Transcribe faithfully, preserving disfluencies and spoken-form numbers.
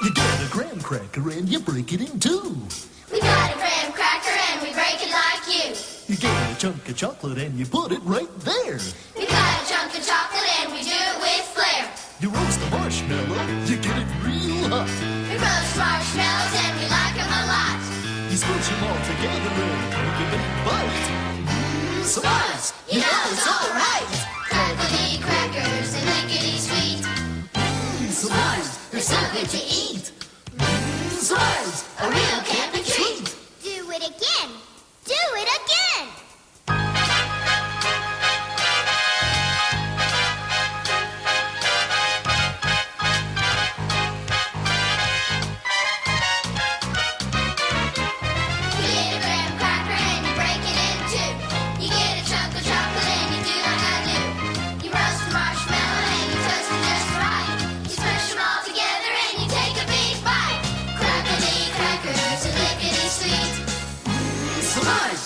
You get a graham cracker and you break it in two. We got a graham cracker and we break it like you. You get a chunk of chocolate and you put it right there. We got a chunk of chocolate and we do it with flair. You roast a marshmallow, you get it real hot. We roast marshmallows and we like them a lot. You squish them all together and take a big bite. Mmm, s'mores, you know it's alright. Crackly crackers and lickety sweet. Mmm, s'mores, They're so good to eat. Mmm, s'mores, A real camping treat. Do it again. Do it again. You get a graham cracker and you break it in two. You get a chunk of chocolate and you do like I do. You roast a marshmallow and you toast it just right. You smash them all together and you take a big bite. Crackly crackers and lickety sweet. s'mores.